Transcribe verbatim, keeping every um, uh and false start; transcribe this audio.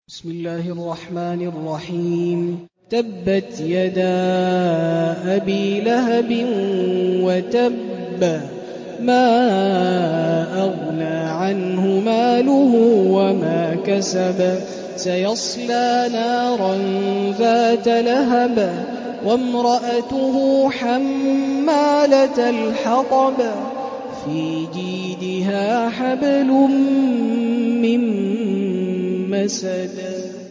بسم الله الرحمن الرحيم تبت يدا أبي لهب وتب ما أغنى عنه ماله وما كسب سيصلى نارا ذات لهب وامرأته حمالة الحطب في جيدها حبل من مسد.